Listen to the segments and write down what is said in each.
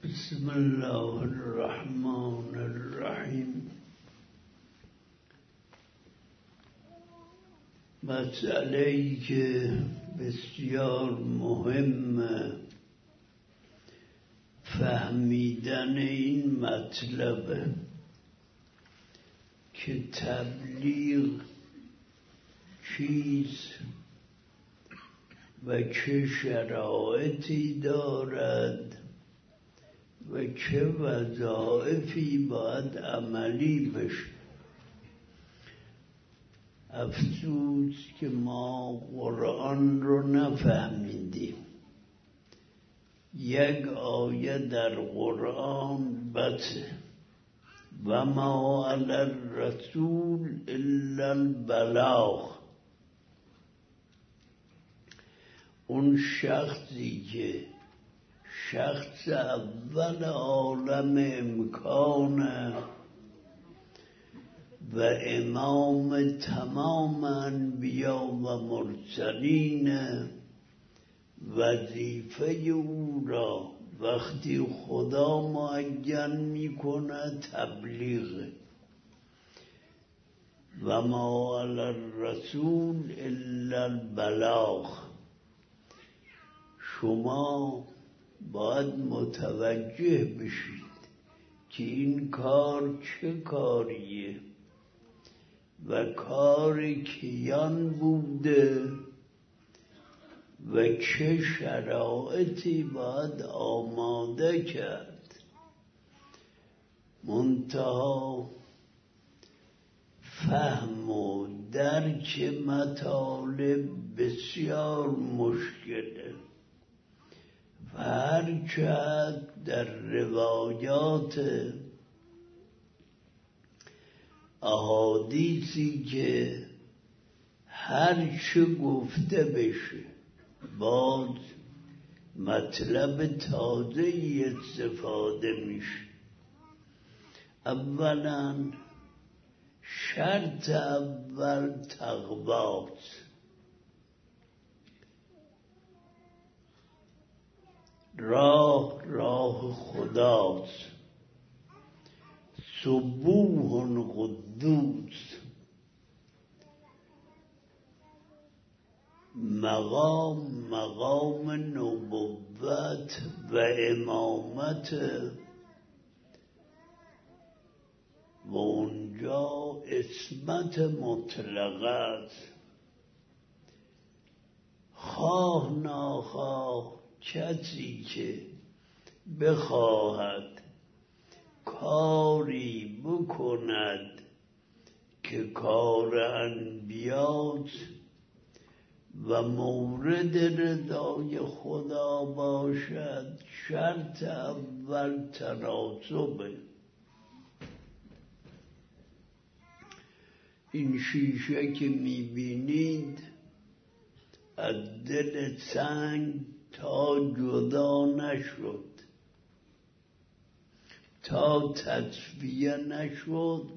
بسم الله الرحمن الرحیم. مسئله‌ای که بسیار مهمه فهمیدن این مطلبه که تبلیغ چیست و چه شرایطی دارد و چه وظایفی باید عملی بشه. افسوس که ما قرآن رو نفهمیدیم. یک آیه در قرآن بسه و ما علی الرسول الا البلاغ. اون شخصی که شخص اول عالم امکانه و امام تمام انبیا و مرسلین، وظیفه او را وقتی خدا معین میکنه تبلیغ. و ما علی الرسول الا البلاغ. شما باید متوجه بشید که این کار چه کاریه و کار کیان بوده و چه شرایطی باید آماده کرد. منتها فهم و درک مطالب بسیار مشکله و هرچند در روایات احادیثی که هرچه گفته بشه باز مطلب تازه‌ای استفاده میشه. اولا شرط اول تقواست. راه خداست. سبوح قدوس. مقام نبوت و امامت و اونجا عصمت مطلقه است. خواه ناخواه کسی که بخواهد کاری بکند که کار انبیاست و مورد رضای خدا باشد، شرط اول تناسبه. این شیشه که میبینید از دل سنگ تا جدا نشد، تا تصفیه نشد،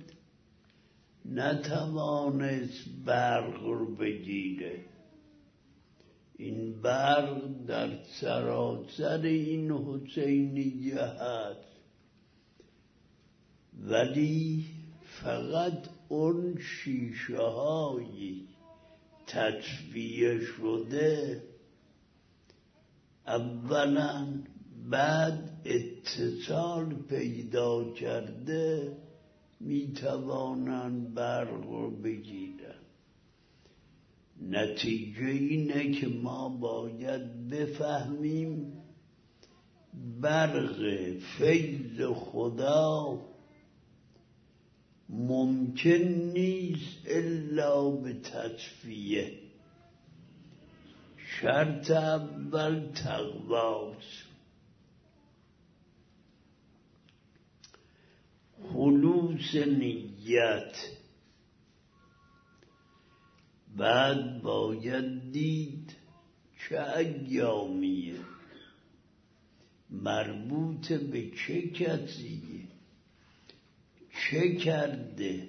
نتوانست برق رو بگیره. این برق در سراسر این حسینیه هست، ولی فقط اون شیشه هایی تصفیه شده اولا بعد اتصال پیدا کرده میتوانند برق رو بگیرن. نتیجه اینه که ما باید بفهمیم برق فیض خدا ممکن نیست الا به تصفیه. شرط اول تقواست. خلوص نیت. بعد باید دید چه ایامیه، مربوط به چه کسیه، چه کرده،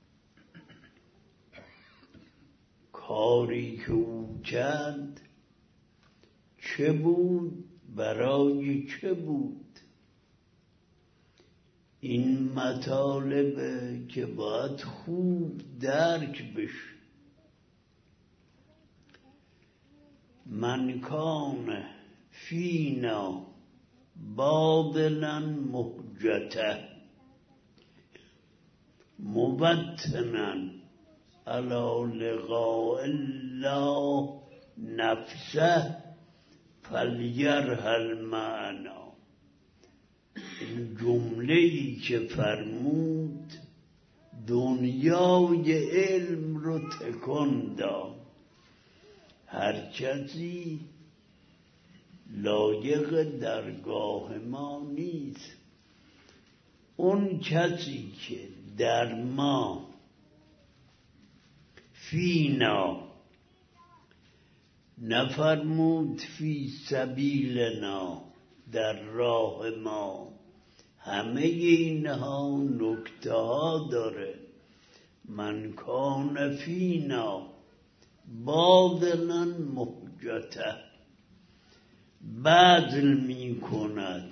کاری که او کرد چه بود، برای چه بود. این مطالبه که باید خوب درک بشه. من کان فینا باطلا مهجته مبتنا علی لقاء الله نفسه فلیرحل معنا. این جمله‌ای که فرمود دنیای علم رو تکان داد. هر کسی لایق درگاه ما نیست. اون کسی که در ما فینا نفرمود فی سبیلنا در راه ما، همه اینها نکته ها داره. من کان فینا باطلا مهجته، بذل می کند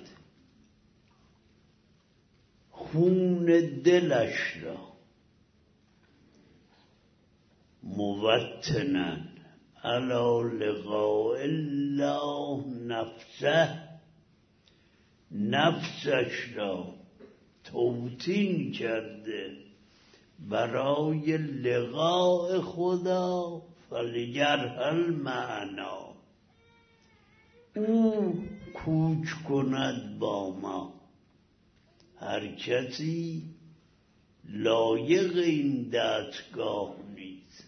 خون دلش را، موطنا علی لقاء الله نفسه، نفسش را توطین کرده برای لقاء خدا، فلیرحل معنا. او کوچ کند با ما. هر کسی لایق این دستگاه نیست.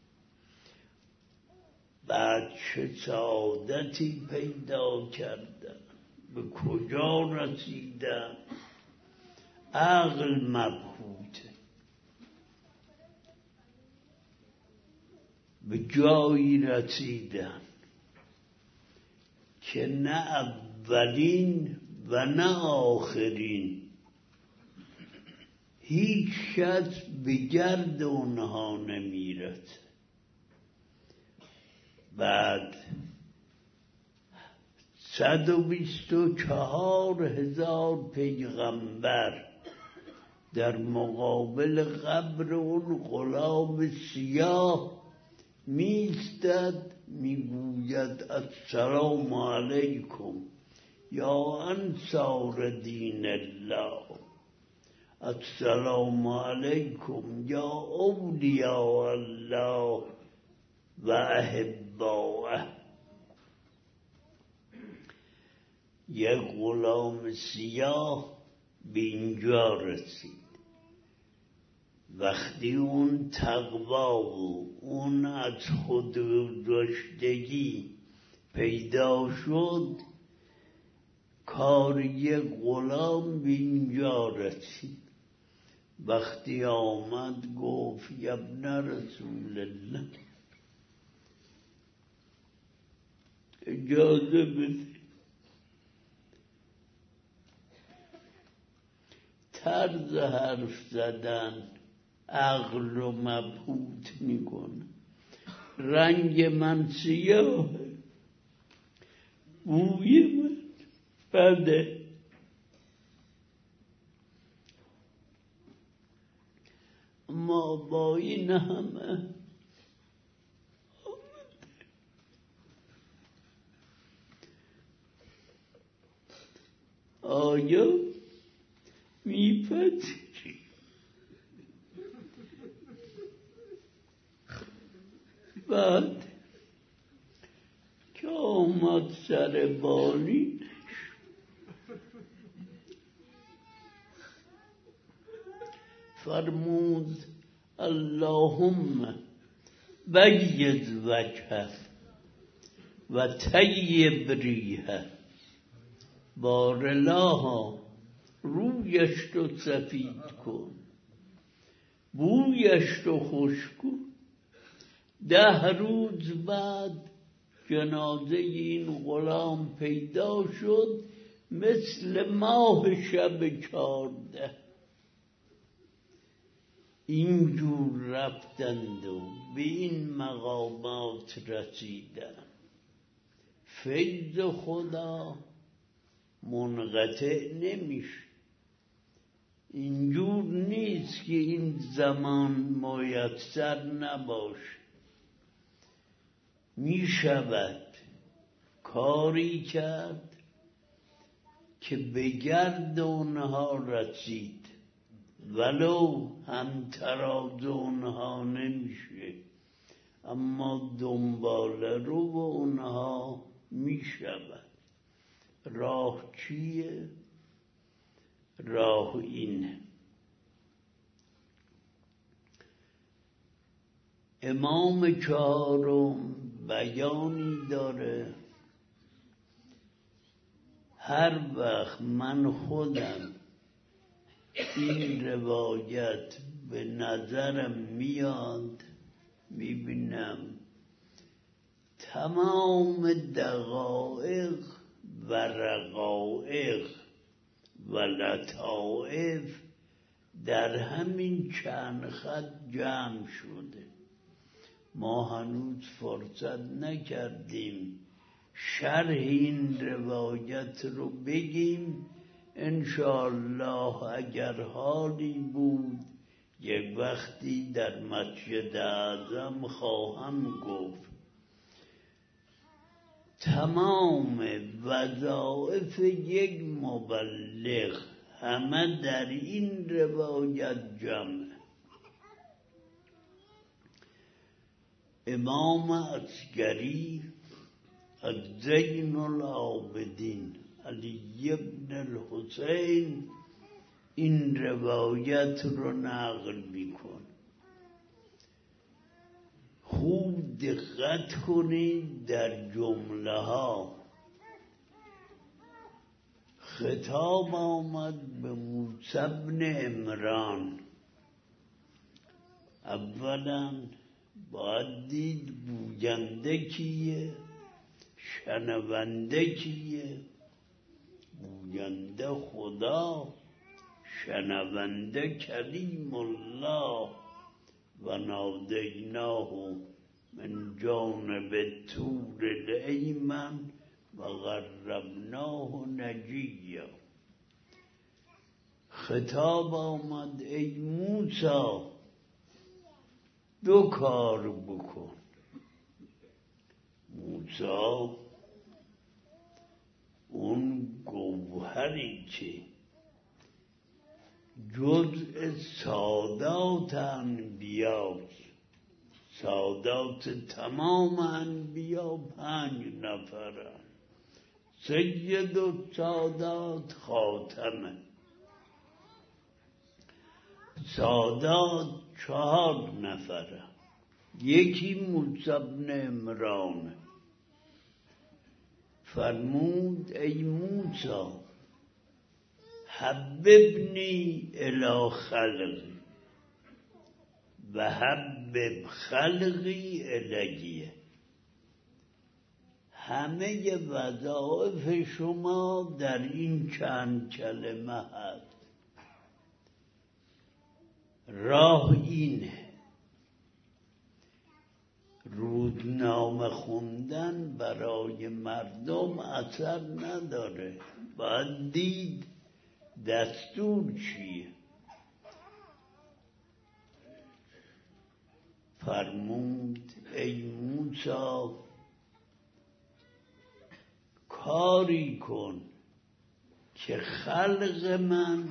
بعد چه سعادتی پیدا کردن، به کجا رسیدن؟ عقل مبهوته، به جایی رسیدن که نه اولین و نه آخرین هیچ کس به گرد اونها نمیرسه. بعد 124,000 پیغمبر در مقابل قبر اون غلام سیاه میستد، میگوید السلام علیکم یا انصار دین الله، السلام علیکم یا اولیاء الله و احباءه. یک غلام سیاه به اینجا رسید. وقتی اون تقوا و اون از خودگذشتگی پیدا شد، کار یک غلام به اینجا رسید. وقتی آمد گفت یا ابن رسول الله اجازه بده طرز حرف زدن عقل رو مبهوت میکنه. رنگ من سیاه، بوی من بده. ما با این همه آیا میپذیری؟ بعد که آمد سر بالینش فرمود اللهم بیض وجهه و طیب ریحه. بارالله رویش رو سفید کن، بویش رو خوش کن. 10 روز بعد جنازه این غلام پیدا شد مثل ماه شب 14. اینجور رفتند و به این مقامات رسیدند. فیض خدا منقطع نمیشه. اینجور نیست که این زمان میسر نباشه. می شود کاری کرد که به گرد اونها رسید، ولو هم تراز اونها نمیشه، اما دنبال رو به اونها می شود. راه چیه؟ راه اینه. امام چهارم بیانی داره، هر وقت من خودم این روایت به نظرم میاد میبینم تمام دقایق و رقایق و لطائف در همین چند خط جمع شده. ما هنوز فرصت نکردیم شرح این روایت رو بگیم. انشاءالله اگر حالی بود یک وقتی در مسجد اعظم خواهم گفت. تمام وظایف یک مبلغ همه در این روایت جمع. امام عسکری از زین العابدین علی ابن الحسین این روایت رو نقل میکن. خوب دقت کنید در جمله ها. خطاب آمد به موسی بن عمران. اولا باید دید گوینده کیه، شنونده کیه. گوینده خدا، شنونده کلیم الله. و نادیناه من جانب الطور الایمن و قربناه نجیا. خطاب آمد ای موسی دو کار بکن. موسی اون گوهری که جزء سادات انبیاست، سادات تمام انبیا 5 نفرن، سید السادات خاتمه، سادات 4 نفره. یکی موسی بن عمران. فرمود ای موسی حببنی الی خلقی و حبب خلقی الیه. همه وظایف شما در این چند کلمه هست. راه اینه. روزنامه خوندن برای مردم اثر نداره. باید دید دستور چیه. فرمود ای موسی کاری کن که خلق من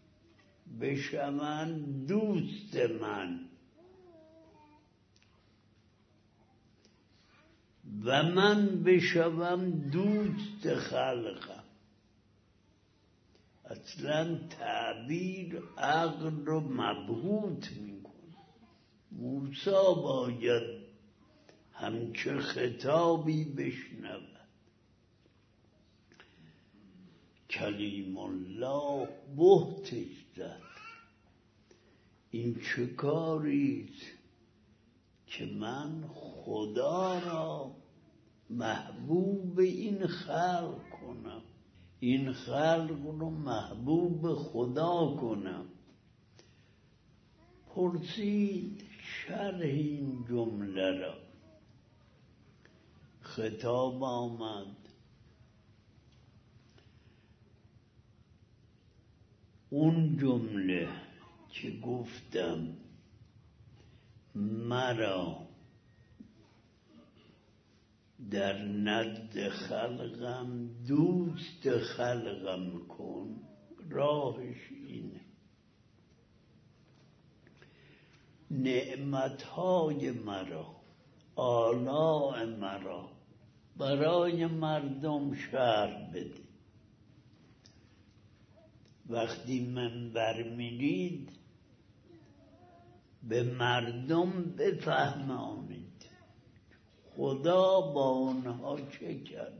بشوند دوست من و من بشوم دوست خلقم. اصلا تعبیر عقل رو مبهوت میکنه. موسی باید همچه خطابی بشنود. کلیم الله بهتش زد. این چه کاریست که من خدا را محبوب این خلق کنم، این خلق رو محبوب خدا کنم. پرسید شرح این جمله را. خطاب آمد اون جمله که گفتم مرا در نزد خلقم دوست خلقم کن، راهش اینه. نعمتهای مرا، آلاء مرا برای مردم شرح بده. وقتی منبر میرید به مردم بفهمانید خدا با اونها چه کرده.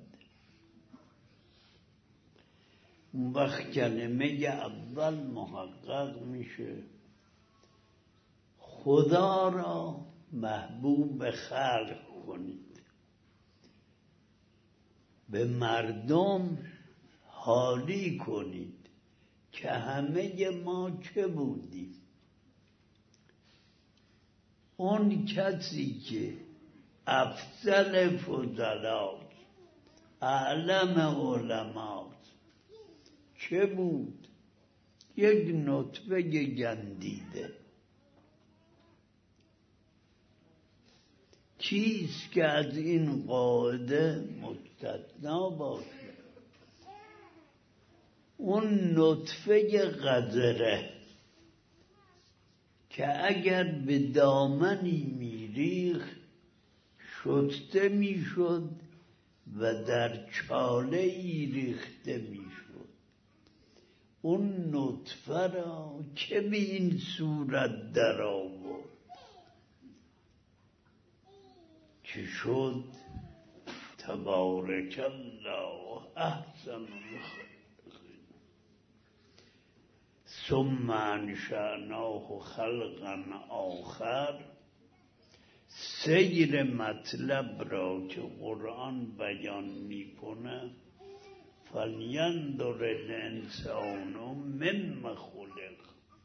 اون وقت کلمه اول محقق میشه. خدا را محبوب خلق کنید، به مردم حالی کنید که همه ما چه بودیم. اون کسی که افضل فضلاست، اعلم علماست، چه بود؟ یک نطفه گندیده. کیست که از این قاعده مستثنا باشه؟ اون نطفه قذره که اگر به دامنی میریخت شسته میشد و در چاله ای ریخته میشد. اون نطفه را که به این صورت در آورد که شد تبارک الله احسن الخالقین. ثم انشأناه خلقا آخر. سیر مطلب را که قرآن بیان میکنه، فلینظر الانسان مما خلق.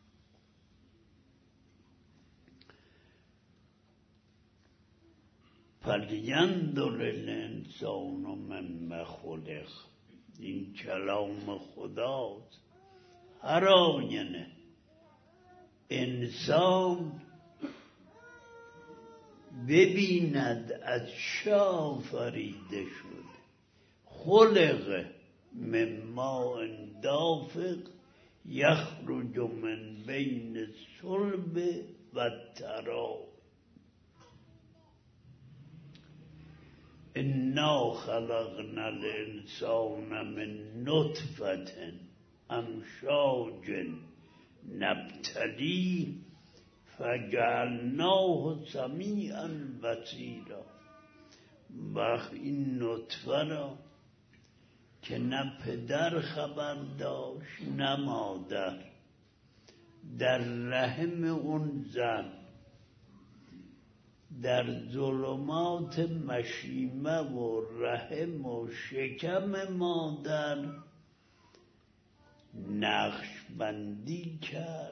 فلینظر الانسان مما خلق. این کلام خداست. هر آینه انسان ببیند از چه آفریده شد. خلق من ماء دافق یخرج من بین الصلب و الترائب. انا خلقنا الانسان من نطفة امشاج نبتلیه فجعلناه سمیعا بصیرا. وقت این نطفه را که نه پدر خبر داشت نه مادر، در رحم اون زن در ظلمات مشیمه و رحم و شکم مادر نقش بندی کرد.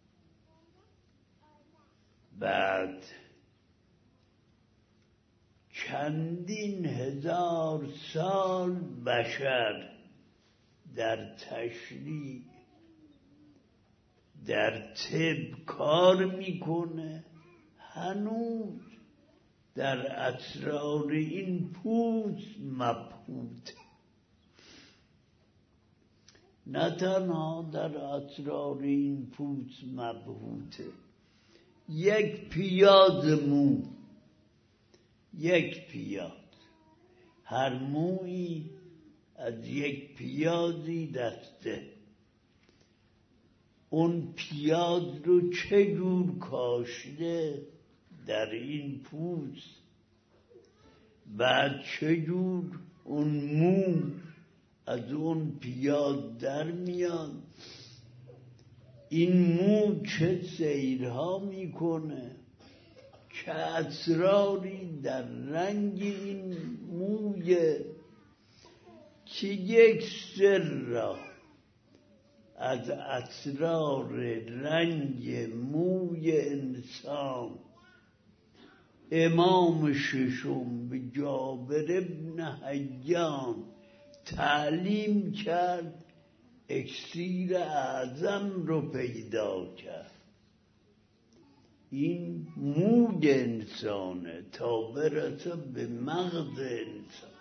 بعد چندین هزار سال بشر در تشریع در طب کار میکنه، هنوز در اسرار این پوست مبهوت. نه تنها در اسرار این پوست مبهوته، یک پیاز مو، یک پیاز، هر مویی از یک پیازی دسته. اون پیاز رو چجور کاشته در این پوست، بعد چجور اون مو از اون پیاز در میاد. این مو چه سیرها میکنه، چه اسراری در رنگ این مویه که یک سر را از اسرار رنگ موی انسان امام ششم به جابر ابن حیان تعلیم کرد. اکسیر اعظم رو پیدا کرد. این مود انسانه تا برسه به مغز انسان،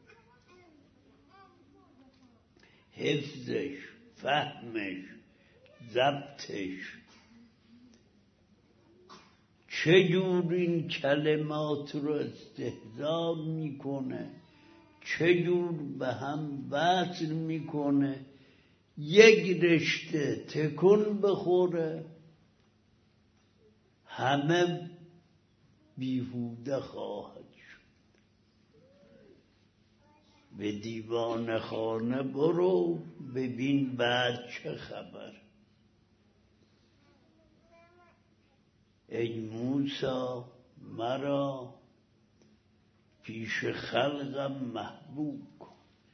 حفظش، فهمش، ضبطش، چجور این کلمات رو استحضار میکنه، چجور به هم وصل میکنه، یک رشته تکون بخوره همه بیهوده خواهد شد. به دیوان خانه برو ببین بعد چه خبر. ای موسی مرا پیش خلقم محبوب کن.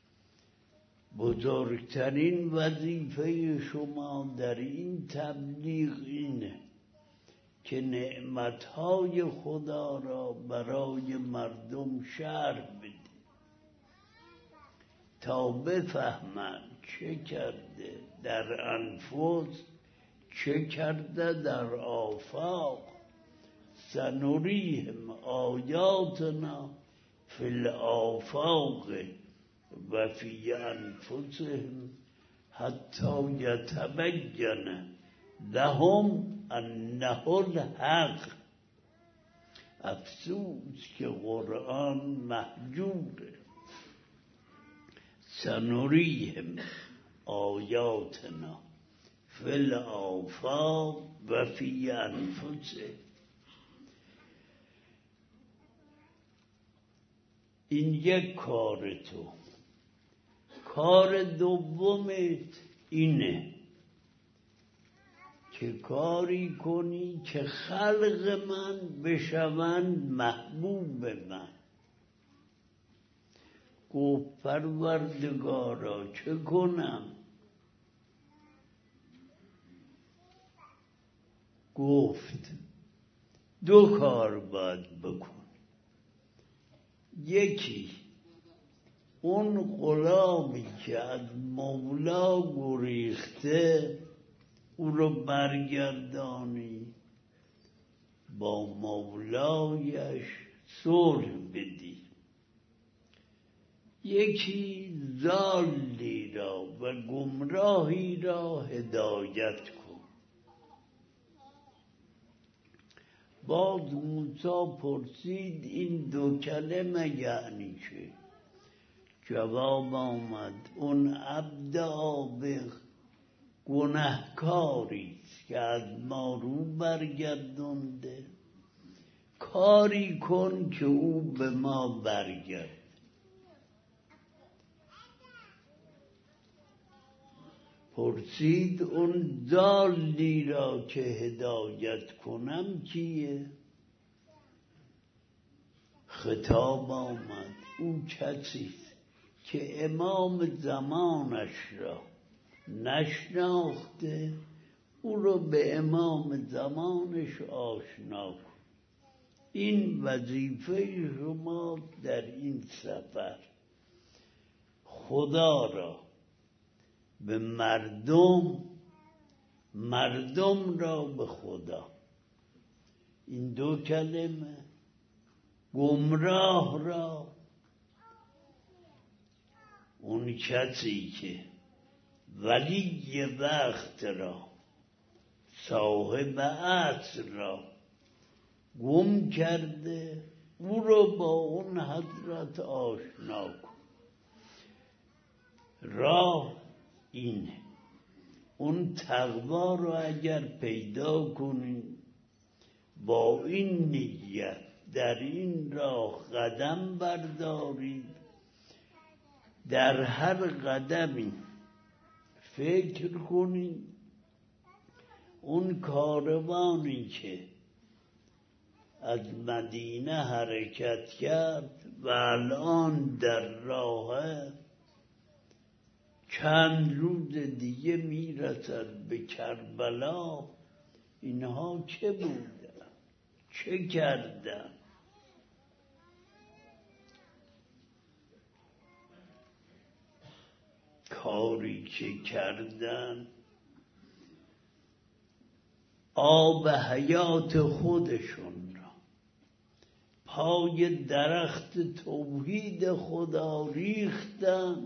بزرگترین وظیفه شما در این تبلیغ اینه که نعمتهای خدا را برای مردم شرح بدید تا بفهمند چه کرده در انفس، چه کرده در آفاق. سنریهم آیاتنا فی الآفاق و فی انفسهم حتی یتبین لهم انه الحق. افسوس که قرآن مهجوره. سنریهم آیاتنا فی الآفاق و فی انفسهم. این یک کار تو. کار دومت اینه که کاری کنی که خلق من بشوند محبوب من. گفت پروردگارا چه کنم؟ گفت دو کار باید بکن. یکی اون غلامی که از مولا گریخته او رو برگردانی، با مولایش صلح بدی. یکی ضالی را و گمراهی را هدایت کن. باز موسی پرسید این دو کلمه یعنی چه؟ جواب آمد اون عبد عابق گناهکاریست که از ما رو برگردونده. کاری کن که او به ما برگرد. پرسید اون ضالی را که هدایت کنم کیه؟ خطاب آمد او کسیست که امام زمانش را نشناخته، او رو به امام زمانش آشنا کن. این وظیفه شما در این سفر. خدا را به مردم را به خدا. این دو کلمه. گمراه را اون کسی که ولی وقت را، صاحب عصر را گم کرده، او رو با اون حضرت آشنا کن. راه اینه. اون تقوا رو اگر پیدا کنی، با این نیت در این راه قدم بردارید، در هر قدمی فکر کنید اون کاروانی که از مدینه حرکت کرد و الان در راه، چند روز دیگه میرسد به کربلا. اینها چه بودن؟ چه کردن؟ کار کاری که کردن آب حیات خودشون را پای درخت توحید خدا ریختن.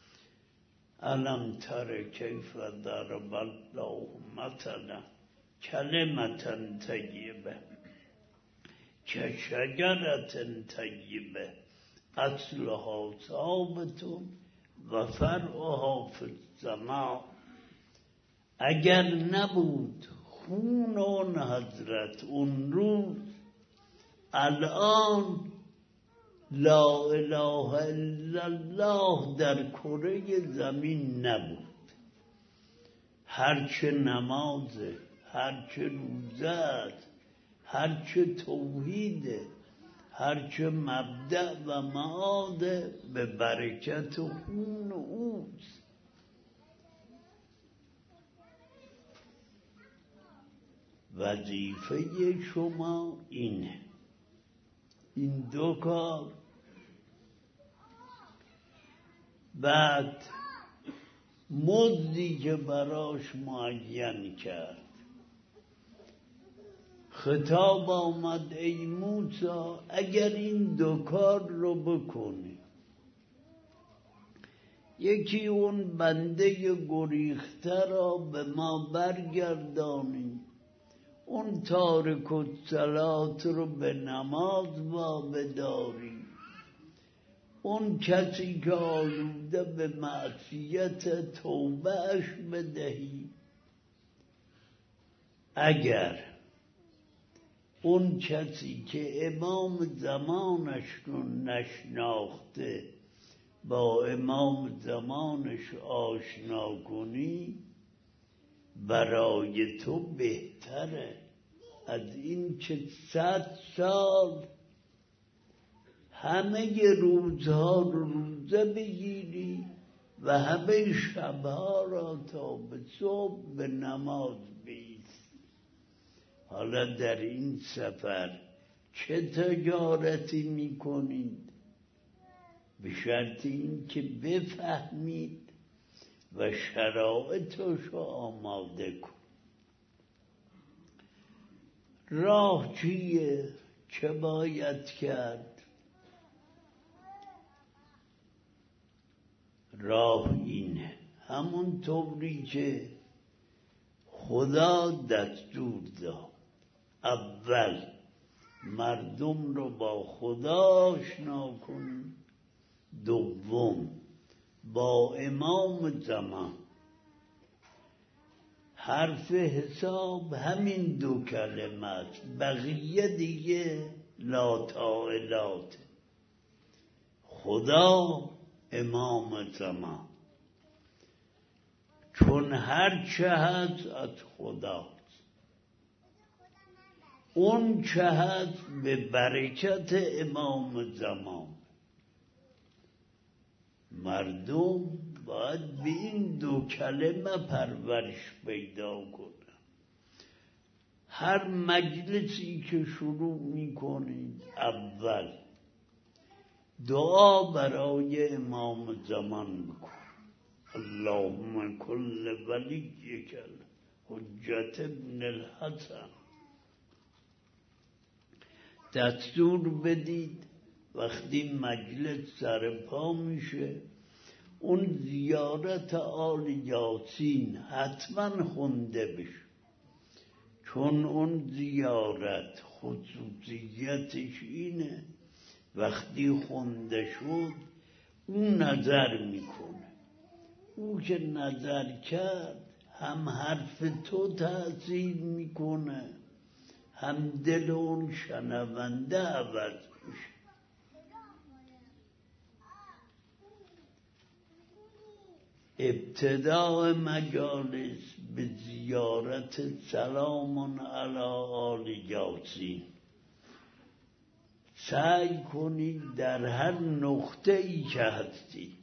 الم تر کیف ضرب الله مثلا کلمة طیبه کشجرة طیبه اصلها ثابت و فرعها فی السماء. اگر نبود خون اون حضرت اون روز، الان لا اله الا الله در کره زمین نبود. هرچه نمازه، هرچه روزه، هرچه توحیده، هرچه مبدأ و معاده به برکت خون اوست. وظیفه شما اینه، این دو کار. بعد مزدی که براش معین کرد، خطاب آمد ای موسی اگر این دو کار رو بکنی، یکی اون بنده گریخته را به ما برگردانی، اون تارک الصلات رو به نماز وابداری، اون کسی که آلوده به معصیت توبهش بدهی. اگر اون کسی که امام زمانش رو نشناخته با امام زمانش آشنا کنی، برای تو بهتره از این که 100 سال همه روزها رو روزه بگیری و همه شبها را تا به صبح به نماز بیستی. حالا در این سفر چه تجارتی میکنید؟ به شرط این که بفهمید و شرایطش رو آماده کن. راه چیه؟ چه باید کرد؟ راه اینه، همون طوری که خدا دستور داد. اول مردم رو با خدا آشنا کن، دوم با امام زمان. حرف حساب همین دو کلمات، بقیه دیگه لا طائلات. خدا، امام زمان، چون هر چه هست از خداست. اون چه هست به برکت امام زمان. مردم باید به این دو کلمه پرورش پیدا کنن. هر مجلسی که شروع میکنید اول دعا برای امام زمان بکن. اللهم کل ولیک حجت ابن الحسن. دستور بدید وقتی مجلس سرپا میشه اون زیارت آل یاسین حتما خونده بشه، چون اون زیارت خصوصیتش اینه وقتی خونده شد اون نظر میکنه. او که نظر کرد هم حرف تو تأثیر میکنه، هم دل اون شنونده عوض میشه. ابتداء مجالس به زیارت سلام علی آل یاسین. سعی کنید در هر نقطه ای که هستید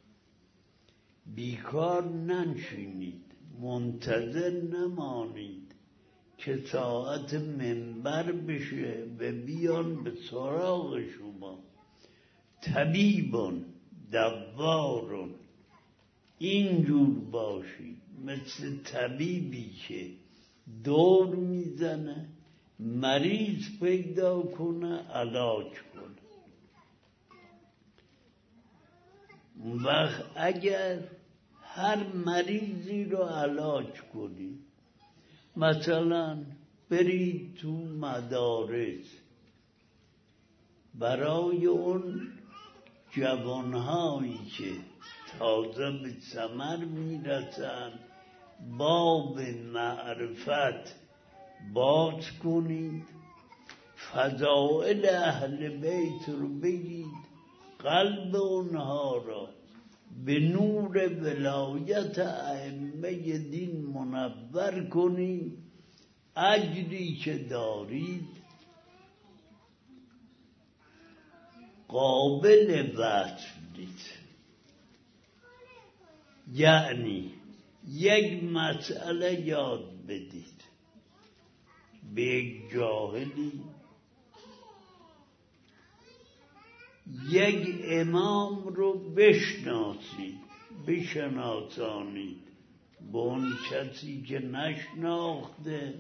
بیکار ننشینید، منتظر نمانید که ساعت منبر بشه و بیان به سراغ شما. طبیبون دوارون، اینجور باشید، مثل طبیبی که دور میزنه مریض پیدا کنه علاج کنه. اون وقت اگر هر مریضی رو علاج کنید، مثلا برید تو مدارس برای اون جوانهایی که تازه به ثمر میرسن باب معرفت باز کنید، فضائل اهل بیت رو بگید، قلب اونها را به نور ولایت ائمه دین منور کنید. اجری که دارید قابل وصف نیست. یعنی یک مسئله یاد بدید به یک جاهلی، یک امام رو بشناسانید به اون کسی که نشناخته.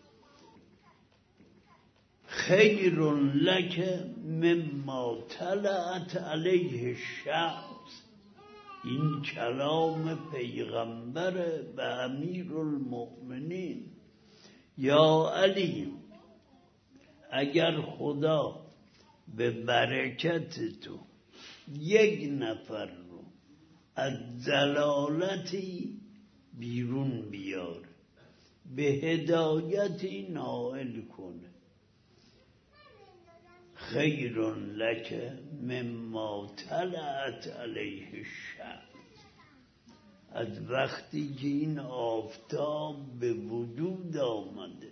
خیر لک مما طلعت علیه الشمس، این کلام پیغمبر به امیرالمؤمنین. یا علی، اگر خدا به برکت تو یک نفر رو از ضلالتی بیرون بیاره، به هدایتی نائل کنه، خیر لک مما طلعت علیه الشمس، از وقتی که این آفتاب به وجود آمده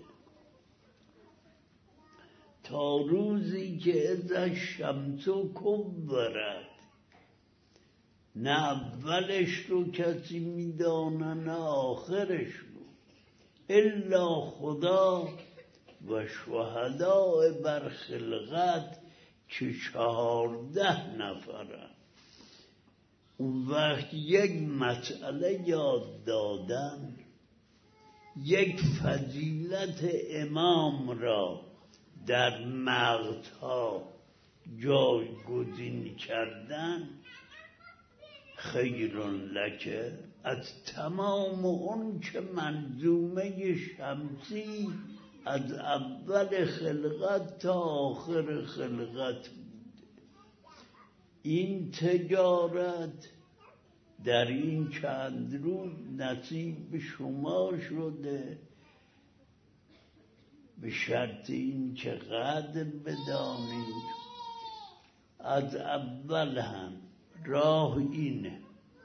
تا روزی که از شمس کبرت، نه اولش رو کسی میدانه نه آخرش رو، الا خدا و شهداء بر خلقت که 14 نفرن. اون وقت یک مسئله یاد دادن، یک فضیلت امام را در مغزها جایگزین کردن، خیر لک از تمام اون که منظومه شمسی از اول خلقت تا آخر خلقت بوده. این تجارت در این چند روز نصیب شما شده، به شرط این که قدر بدانید. از اول هم راه اینه،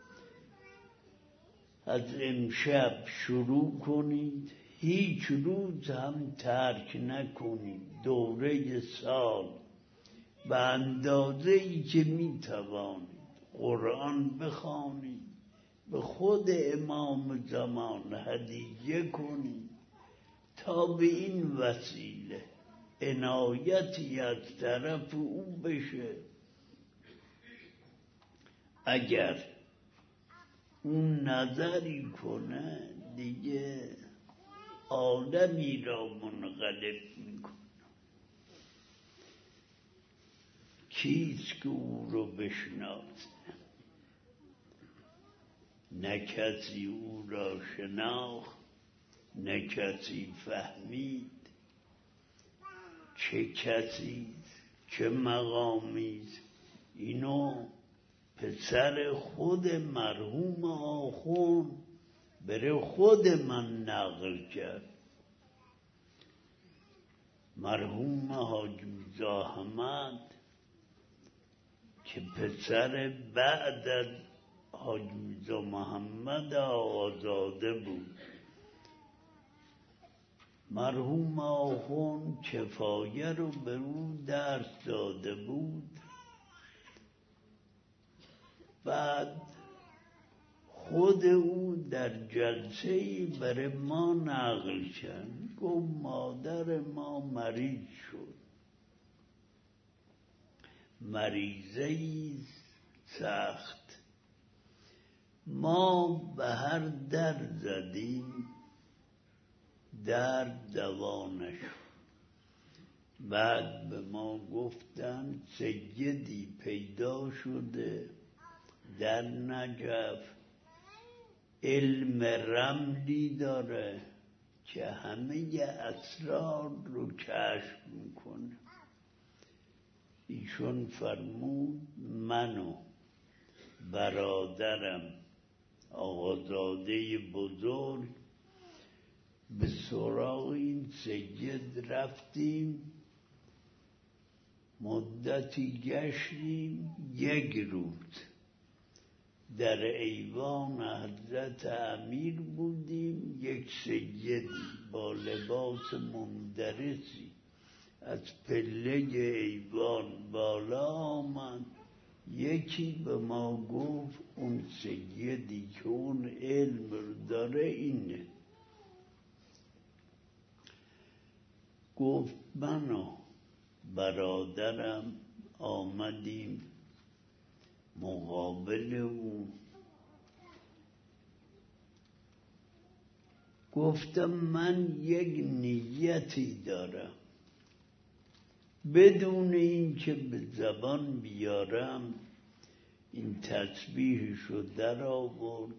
از امشب شروع کنید، هیچ روز هم ترک نکنید. دوره سال به اندازه ای که می توانید قرآن بخوانید، به خود امام زمان هدیه کنید تا به این وسیله عنایتی از طرف او بشه. اگر اون نظری کنه دیگه آدمی را منقلب میکنه. کیست که او رو بشناسه؟ نه کسی او را شناخت، نه کسی فهمید. چه کسیست، چه مقامیست؟ اینو پسر خود مرحوم آخوند بره خود من نقل کرد. مرحوم حاج میرزا احمد که پسر بعد از حاج میرزا محمد آقازاده بود، مرحوم آخوند کفایه رو به او درس داده بود. بعد خود او در جلسه‌ای برای ما نقل کرد، گفت مادر ما مریض شد، مریضه‌ای سخت. ما به هر در زدیم در دوا نشد. بعد به ما گفتن سیدی پیدا شده در نجف، علم رملی داره که همه اسرار رو کشف میکنه. ایشون فرمود من و برادرم آقازاده بزرگ به سراغ این سید رفتیم، مدتی گشتیم. یک روز در ایوان حضرت امیر بودیم. یک سیدی با لباس مندرسی از پله ایوان بالا آمد. یکی به ما گفت اون سیدی که اون علم داره اینه. گفت من و برادرم آمدیم مقابل او. گفتم من یک نیتی دارم، بدون این که به زبان بیارم این تسبیحشو در آورد.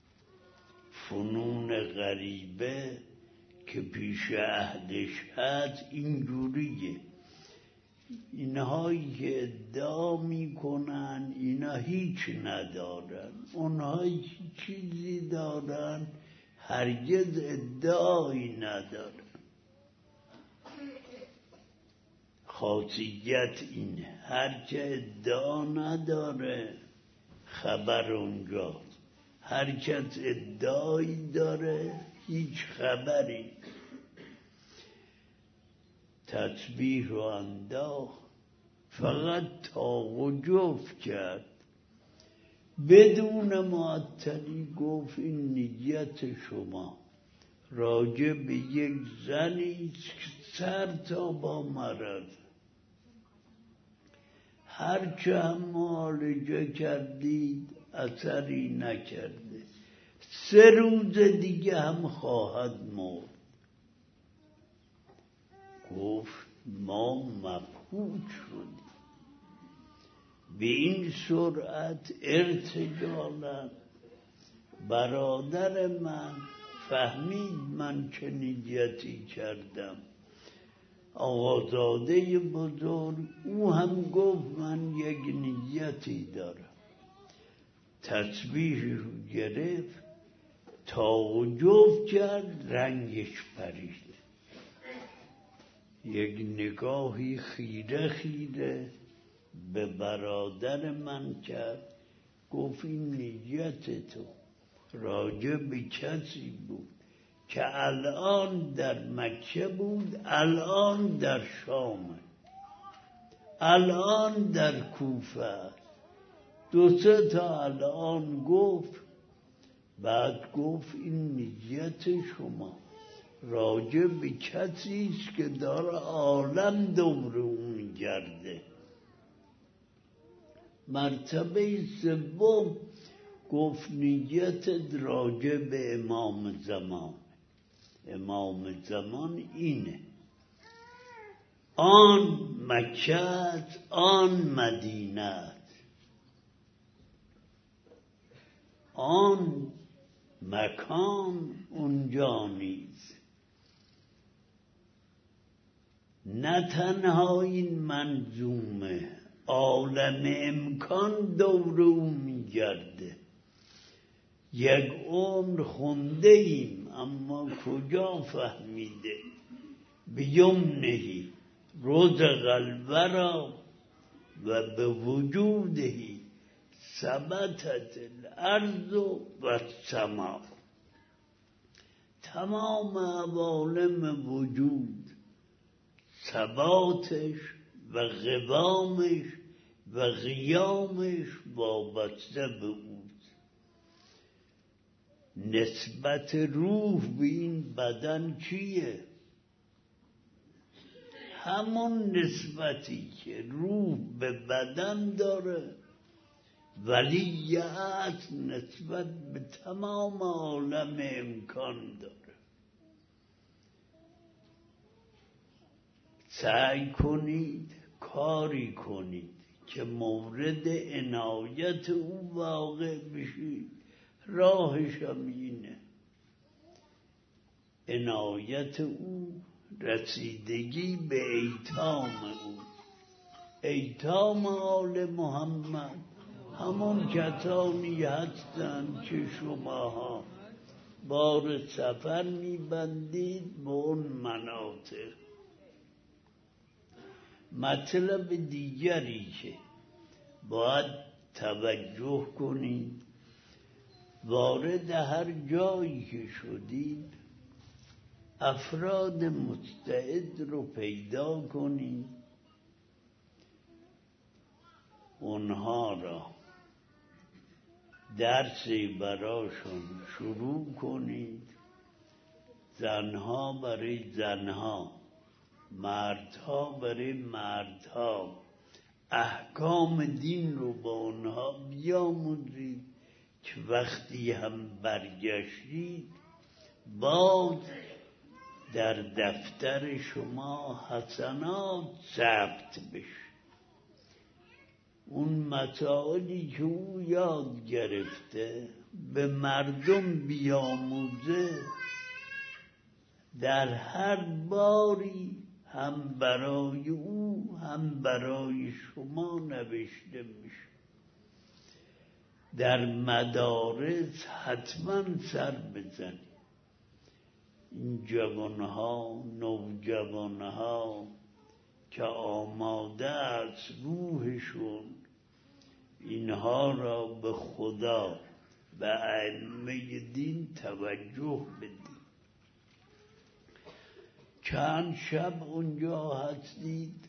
فنون غریبه که پیش اهلش هست اینجوریه. اینهایی که ادعا میکنن اینا هیچ ندارن، اونها چیزی دارن هرگز ادعایی ندارن. خاصیت اینه هر که ادعا نداره خبر اونجاست، هر کس ادعایی داره هیچ خبری. تسبیح رو انداخت، فقط طاق و جفت کرد، بدون معطلی گفت این نیت شما راجع به یک زنی سر تا با مرض، هرچه هم معالجه کردید اثری نکرده، 3 روز دیگه هم خواهد مرد. گفت ما مبهوت شدیم به این سرعت. ارتجالا برادر من فهمید من چه نیتی کردم. آقازاده بزرگ او هم گفت من یک نیتی دارم. تسبیح رو گرفت، طاق و جفت کرد، رنگش پرید. یک نگاهی خیره خیره به برادر من کرد. گفت این نیت تو راجع به کسی بود که الان در مکه بود، الان در شامه، الان در کوفه. 2-3 تا الان گفت. بعد گفت این نیت شما راجع به کسی است که داره عالم دور اون میگرده. مرتبه 3 گفت نیت راجع به امام زمان. امام زمان اینه، آن مکه، آن مدینه، آن مکان اونجا نیست. نه تنها این منظومه، عالم امکان دور او میگرده. یک عمر خونده ایم اما کجا فهمیده. بیمنهی رزق الورا و به وجودهی ثبتت الارض و السماء. تمام عوالم وجود ثباتش و قوامش و قیامش وابسته به اوست. نسبت روح به این بدن چیه؟ همون نسبتی که روح به بدن داره. ولیت نسبت به تمام عالم امکان داره. سعی کنید کاری کنید که مورد عنایت او واقع بشید. راهش هم اینه، عنایت او، رسیدگی به ایتام او. ایتام آل محمد همون کسانی هستند که شماها بار سفر میبندید به اون مناطق. مطلب دیگری که باید توجه کنید، وارد هر جایی که شدید افراد مستعد رو پیدا کنید، اونها را درسی براشون شروع کنید. زنها برای زنها، مردها برای مردها، احکام دین رو با اونها بیاموزید که وقتی هم برگشتید باز در دفتر شما حسنات ثبت بشه. اون مسائلی که او یاد گرفته به مردم بیاموزه، در هر باری هم برای او هم برای شما نوشته میشه. در مدارس حتما سر بزنید. این جوانها، نوجوانها که آماده از روحشون اینها را به خدا و ائمه دین توجه بدید. چند شب اونجا هستید،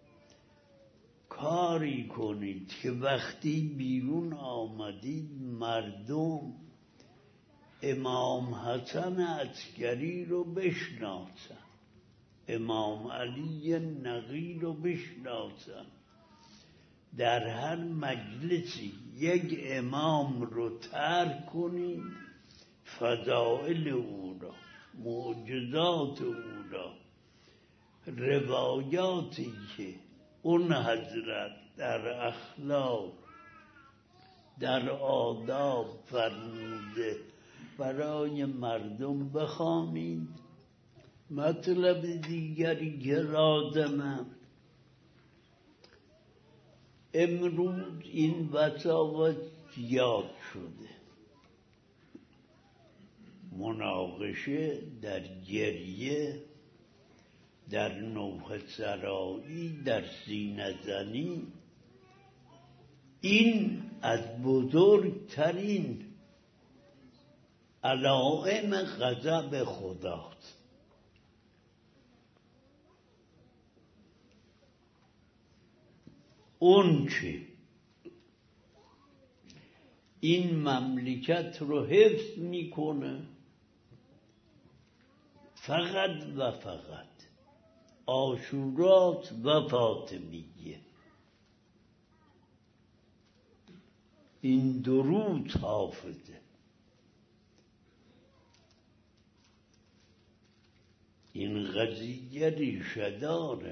کاری کنید که وقتی بیرون آمدید مردم امام حسن عسکری رو بشناسن، امام علی نقی رو بشناسن. در هر مجلسی یک امام رو ترک کنید، فضائل او را، معجزات او را، روایاتی که اون حضرت در اخلاق، در آداب فرموده برای مردم بخوانید. مطلب دیگری که لازمه، امروز این وساوت زیاد شده، مناقشه در گریه، در نوحه سرایی، در سینه زنی. این از بزرگترین علائم غضب خداست. اون که این مملکت رو حفظ میکنه فقط و فقط عاشورات و فاطمیه. این درود حافظه. این قضیه ریشه داره،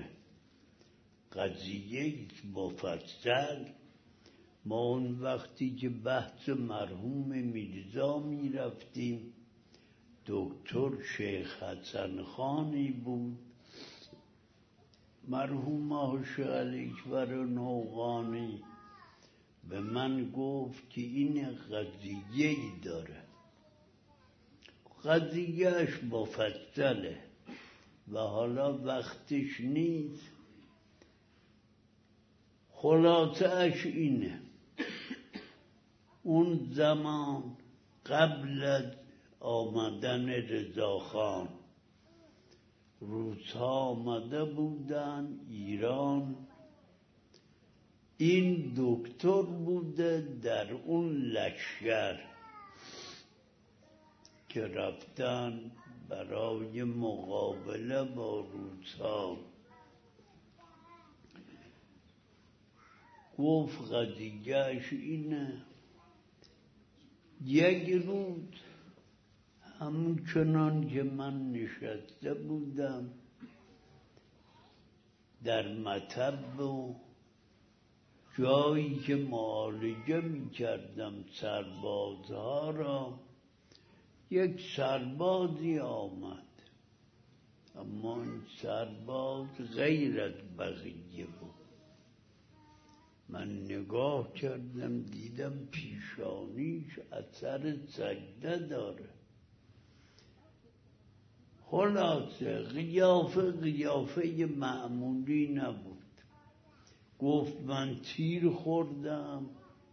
قضیه مفصل. ما اون وقتی که بحث مرحوم میرزا می رفتیم، دکتر شیخ حسن خانی بود، مرحوم حاج اکبر نوقانی، به من گفت که این قضیه‌ای داره، قضیهش مفصله و حالا وقتش نیست. خلاصه‌اش اینه، اون زمان قبل از آمدن رضاخان روس‌ها آمده بودن ایران. این دکتر بوده در اون لشکر که رفتن برای مقابله با روس‌ها. گفت قضیهش اینه. یک روز همون چنان که من نشسته بودم در مطب و جایی که معالجه می کردم سربازها را، یک سربازی آمد، اما این سرباز غیر از بقیه بود. من نگاه کردم دیدم پیشانیش اثر سجده داره. خلاصه قیافه معمولی نبود. گفت من تیر خوردم،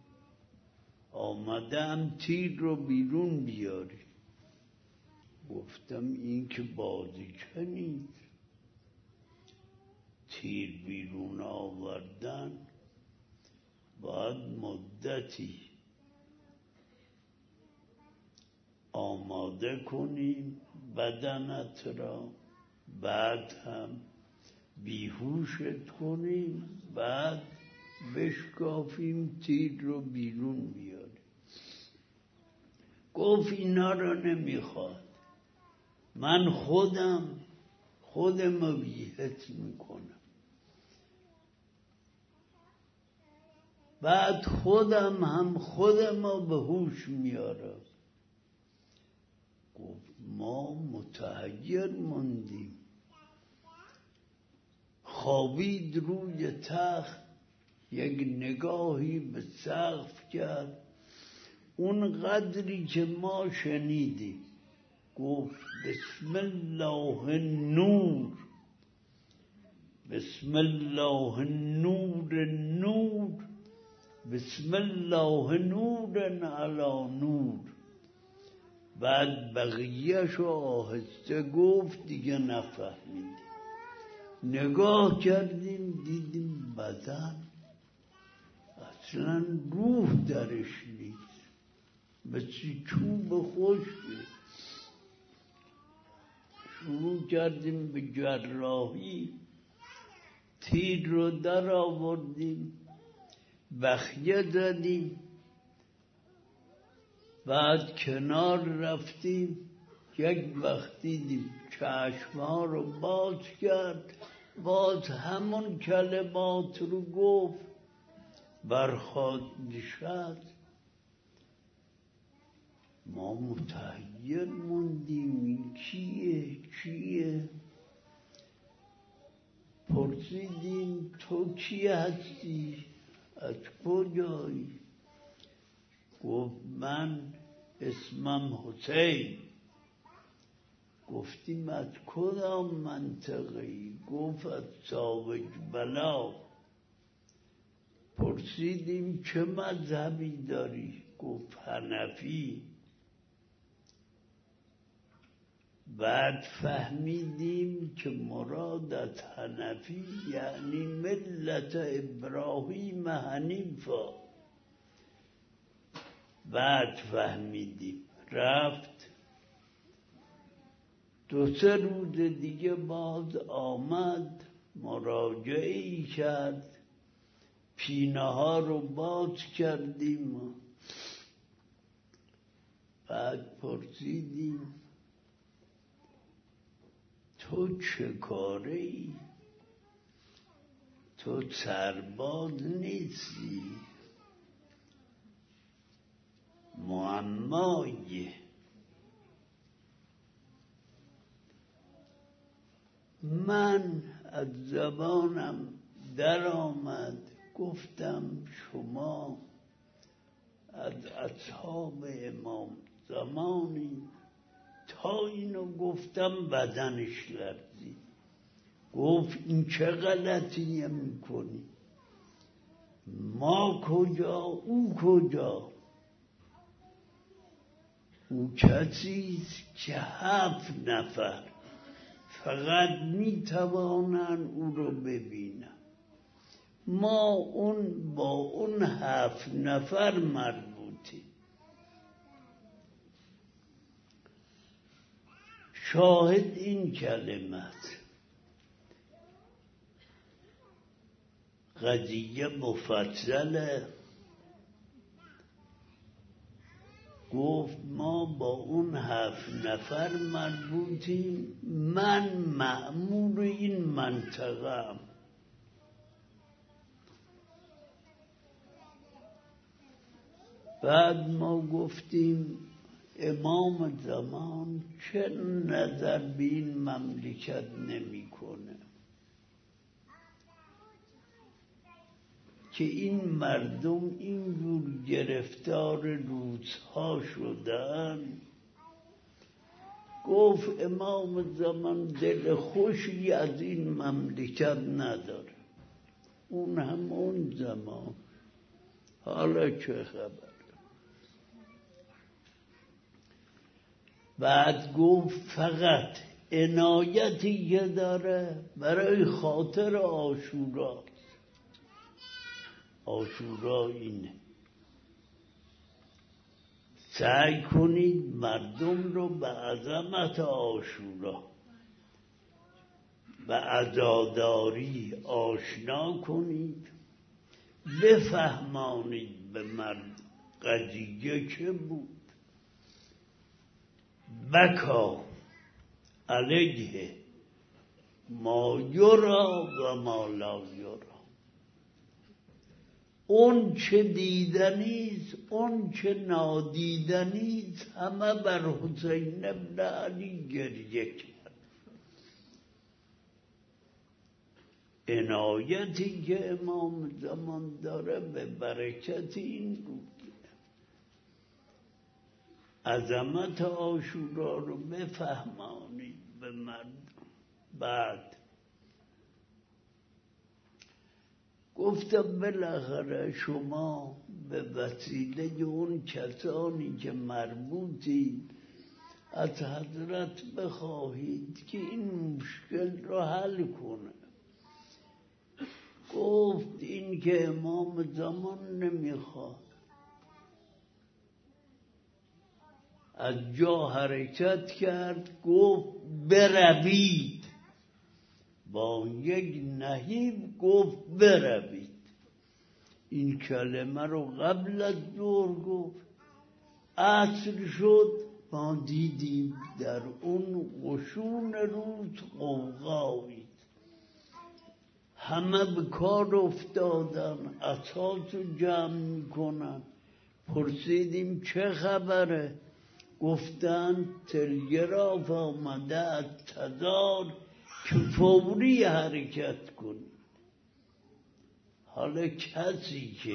آمدم تیر رو بیرون بیاری. گفتم این که بازیچه نیست، تیر بیرون آوردن باید مدتی آماده کنیم بدنت را، بعد هم بیهوشت کنیم، بعد بشکافیم تیر رو بیرون بیاریم. گفت اینا رو نمیخواد، من خودم بیهت میکنم، بعد خودم رو به هوش میارم. گفت ما متحیر موندیم. خوابید روی تخت، یک نگاهی به سقف کرد، اون قدری که ما شنیدیم. گفت بسم الله النور، بسم الله النور نور، بسم الله نور علی نور. بعد بقیه‌شو آهسته گفت، دیگه نفهمیدیم. نگاه کردیم دیدیم بدن اصلا روح درش نیست، مثل چوب خشکی. شروع کردیم به جراحی، تیر رو در آوردیم، بخیه زدیم، بعد کنار رفتیم. یک وقت دیدیم چشم‌ها رو باز کرد، باز همون کلمات رو گفت، برخاست نشست. ما متحیر موندیم این کیه؟ پرسیدیم تو کی هستی؟ از کجایی؟ گفت من اسمم حسین. گفتیم از کدام منطقه‌ای؟ گفت از ساوج بلا. پرسیدیم چه مذهبی داری؟ گفت حنفی. بعد فهمیدیم که مراد از حنفی یعنی ملت ابراهیم حنیفا. بعد فهمیدیم. رفت 2-3 روز دیگه باز آمد، مراجعه‌ای کرد، پینه ها رو باز کردیم. بعد پرسیدیم تو چه کاری؟ تو سرباز نیستی؟ معمایه. من از زبانم در آمد، گفتم شما از اصحاب امام زمانی. تا اینو گفتم بدنش لرزید. گفت این چه غلطیه میکنی؟ ما کجا او کجا؟ او کسیست که 7 نفر فقط میتوانن او رو ببینن. ما با اون 7 نفر مربوطیم. شاهد این کلمت. قضیه مفصله. گفت ما با اون 7 نفر مربوطیم، من مأمور این منطقه‌ام. بعد ما گفتیم امام زمان چه نظر به این مملکت نمی‌کنه که این مردم اینجور گرفتار روزها شدن. گفت امام زمان دل خوشی از این مملکت نداره، اون هم اون زمان. حالا چه خبر؟ بعد گفت فقط عنایتی که داره برای خاطر عاشورا. عاشورا اینه سعی کنید مردم رو به عظمت عاشورا و عزاداری آشنا کنید، بفهمانید به مرد قضیه چه بود. بکا علیه ما یرا و ما لا یرا، اون چه دیدنیست اون چه نادیدنیست همه بر حسین ابن علی گریه کرد. عنایتی که امام زمان داره به برکت این بود. عظمت عاشورا رو بفهمانید به مردم. بعد گفتم بالاخره شما به وسیله اون کسانی که مربوطید از حضرت بخواهید که این مشکل رو حل کنه. گفت این که امام زمان نمیخواد. از جا حرکت کرد، گفت بروید. با یک نهیب گفت بروید. این کلمه رو قبل از ظهر گفت. عصر شد، ما دیدیم در اون قشون روز قوقایی، همه به کار افتادن، اساسو جمع میکنن. پرسیدیم چه خبره؟ گفتن تلگراف آمده از تزار که فوری حرکت کنید. حالا کسی که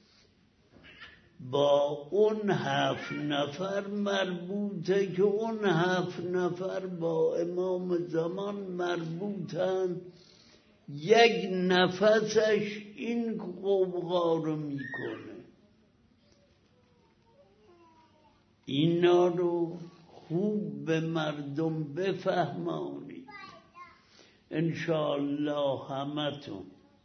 با اون 7 نفر مربوطه، که اون 7 نفر با امام زمان مربوطن، یک نفسش این قوقا رو میکنه. اینا رو خوب به مردم بفهمانید. انشاءالله همتون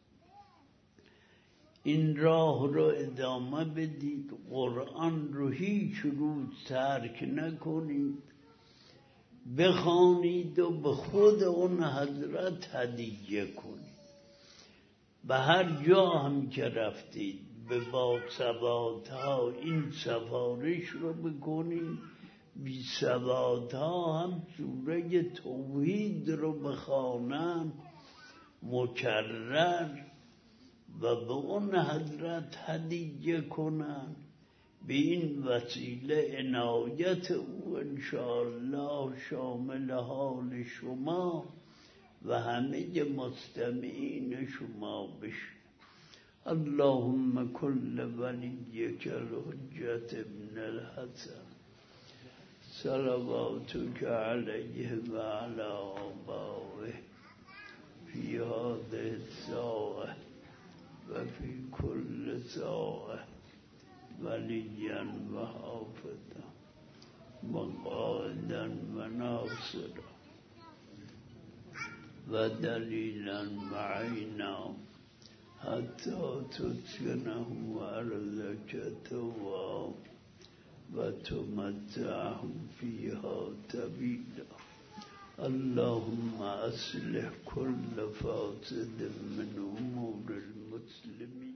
این راه رو ادامه بدید. قرآن رو هیچ روز ترک نکنید، بخوانید و به خود اون حضرت هدیه کنید. به هر جا هم که رفتید به باسوادها این سفارش رو بکنید. بی سوادها هم سوره توحید رو بخوانند مکرر و به اون حضرت هدیه کنند. به این وسیله عنایت او انشاءالله شامل حال شما و همه مستمعین شما بشه. اللهم كل وليك الحجة ابن الحسن صلواتك عليه وعلى آبائه في هذه الساعة وفي كل ساعة وليا وحافظا وقائدا وناصرا ودليلا معينا حتى تسكنه أرضك توا وتمتعه فيها طويلا. اللهم أصلح كل فاسد من أمور المسلمين المسلمین.